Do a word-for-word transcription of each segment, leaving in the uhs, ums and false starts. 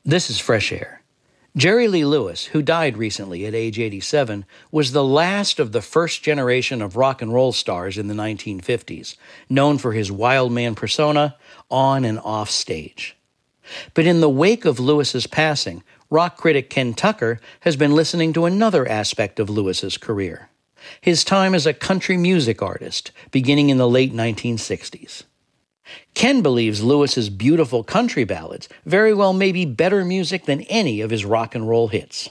This is Fresh Air. Jerry Lee Lewis, who died recently at age eighty-seven, was the last of the first generation of rock and roll stars in the nineteen fifties, known for his wild man persona on and off stage. But in the wake of Lewis's passing, rock critic Ken Tucker has been listening to another aspect of Lewis's career: his time as a country music artist, beginning in the late nineteen sixties. Ken believes Lewis's beautiful country ballads very well may be better music than any of his rock and roll hits.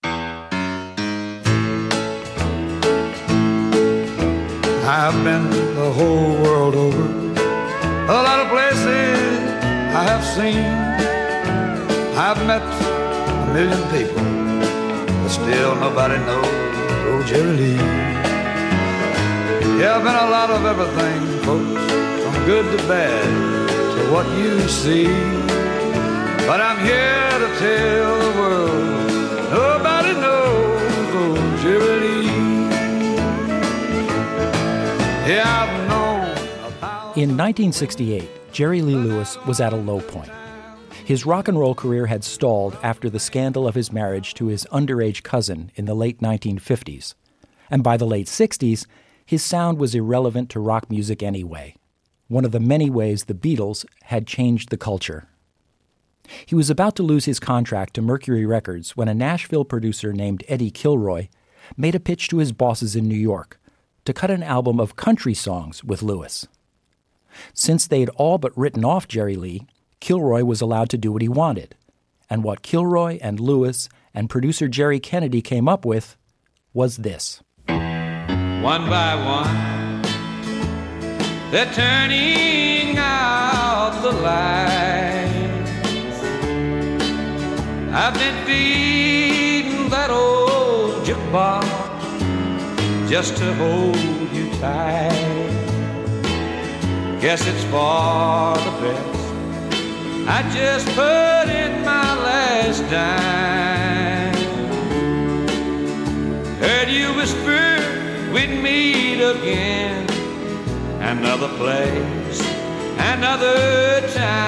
I've been the whole world over, a lot of places I have seen. I've met a million people, but still nobody knows old Jerry Lee. Yeah, I've been a lot of everything, folks, from good to bad to what you see. But I'm here to tell the world nobody knows old Jerry Lee. Yeah, I've known about... In nineteen sixty-eight, Jerry Lee Lewis was at a low point. His rock and roll career had stalled after the scandal of his marriage to his underage cousin in the late nineteen fifties. And by the late sixties, his sound was irrelevant to rock music anyway, one of the many ways the Beatles had changed the culture. He was about to lose his contract to Mercury Records when a Nashville producer named Eddie Kilroy made a pitch to his bosses in New York to cut an album of country songs with Lewis. Since they'd all but written off Jerry Lee, Kilroy was allowed to do what he wanted. And what Kilroy and Lewis and producer Jerry Kennedy came up with was this. One by one, they're turning out the lights. I've been feeding that old jukebox just to hold you tight. Guess it's for the best. I just put in my last dime. Heard you whisper we'd meet again, another place, another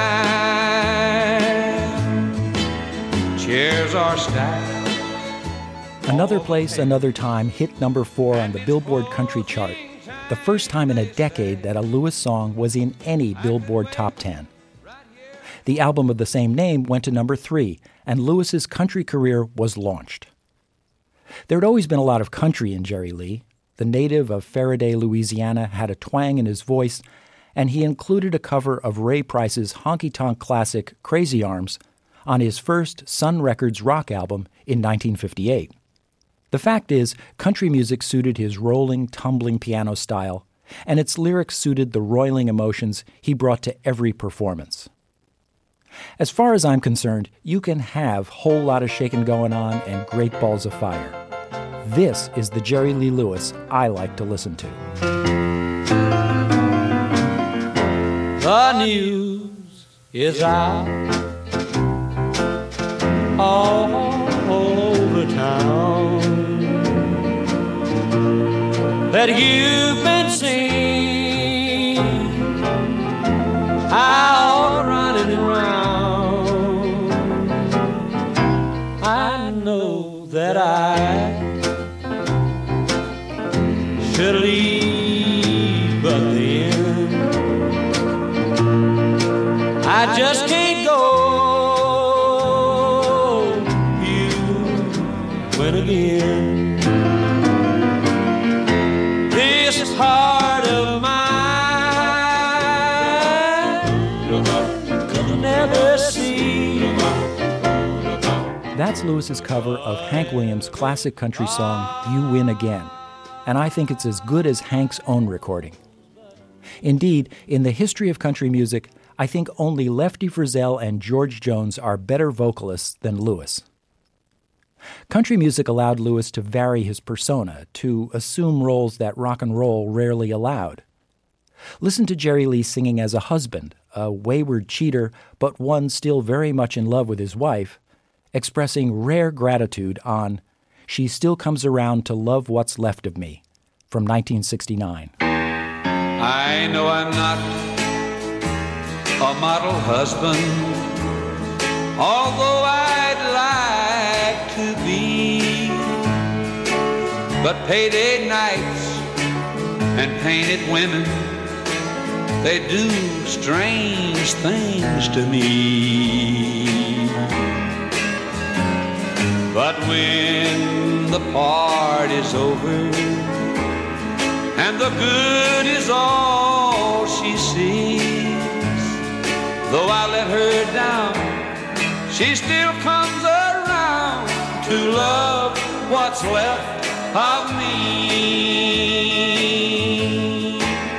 time. Chairs are stacked. Another Place, Another Time hit number four on the Billboard Country chart, the first time in a decade that a Lewis song was in any Billboard Top ten. The album of the same name went to number three, and Lewis's country career was launched. There had always been a lot of country in Jerry Lee. The native of Faraday, Louisiana, had a twang in his voice, and he included a cover of Ray Price's honky-tonk classic Crazy Arms on his first Sun Records rock album in nineteen fifty-eight. The fact is, country music suited his rolling, tumbling piano style, and its lyrics suited the roiling emotions he brought to every performance. As far as I'm concerned, you can have Whole Lotta Shakin' Going On and Great Balls of Fire. This is the Jerry Lee Lewis I like to listen to. The news is out all over town that you've been seen out running around. I know that I should leave, but then I just can't go. You went again. This heart of mine could never see. That's Lewis's cover of Hank Williams' classic country song, You Win Again. And I think it's as good as Hank's own recording. Indeed, in the history of country music, I think only Lefty Frizzell and George Jones are better vocalists than Lewis. Country music allowed Lewis to vary his persona, to assume roles that rock and roll rarely allowed. Listen to Jerry Lee singing as a husband, a wayward cheater, but one still very much in love with his wife, expressing rare gratitude on She Still Comes Around to Love What's Left of Me, from nineteen sixty-nine. I know I'm not a model husband, although I But payday nights and painted women, they do strange things to me. But when the party's over and the good is all she sees, though I let her down, she still comes around to love what's left of me.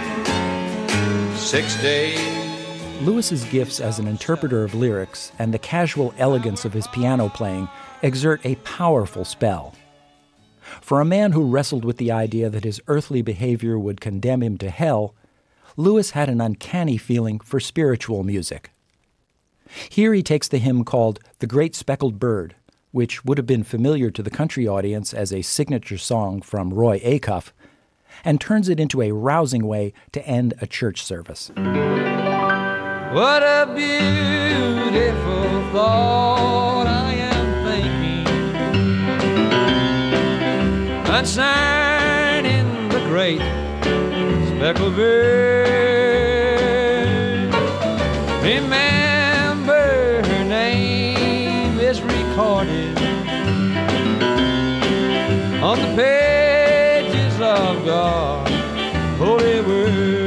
Six days. Lewis's gifts as an interpreter of lyrics and the casual elegance of his piano playing exert a powerful spell. For a man who wrestled with the idea that his earthly behavior would condemn him to hell, Lewis had an uncanny feeling for spiritual music. Here he takes the hymn called "The Great Speckled Bird," which would have been familiar to the country audience as a signature song from Roy Acuff, and turns it into a rousing way to end a church service. What a beautiful thought I am thinking, concerning the great speckled bird. Remember, her name is recorded on the pages of God's holy word.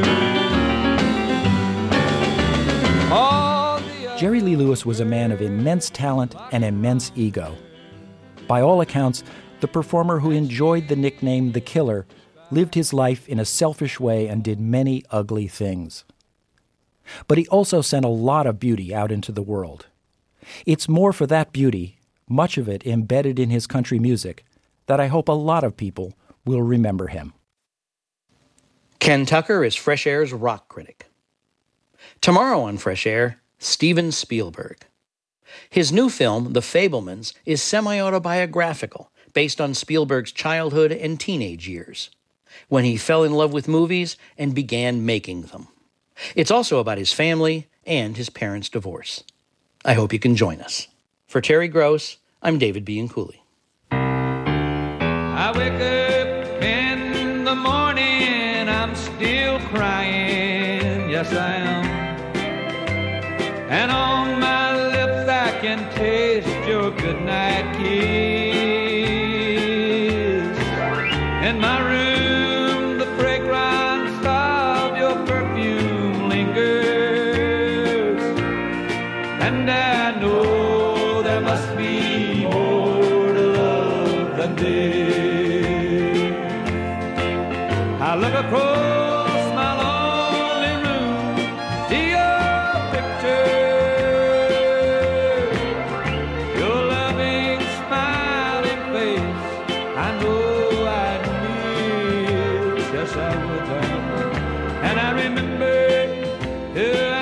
Jerry Lee Lewis was a man of immense talent and immense ego. By all accounts, the performer who enjoyed the nickname The Killer lived his life in a selfish way and did many ugly things. But he also sent a lot of beauty out into the world. It's more for that beauty, much of it embedded in his country music, that I hope a lot of people will remember him. Ken Tucker is Fresh Air's rock critic. Tomorrow on Fresh Air, Steven Spielberg. His new film, The Fabelmans, is semi-autobiographical, based on Spielberg's childhood and teenage years, when he fell in love with movies and began making them. It's also about his family and his parents' divorce. I hope you can join us. For Terry Gross, I'm David Bianculli. I wake up in the morning, I'm still crying, yes I am. And on my lips I can taste your goodnight kiss. In my room the fragrance of your perfume lingers, and I know there must be more to love than this. I look across my lonely room, see your picture, your loving, smiling face. I know I'd miss, yes I would have. And I remember her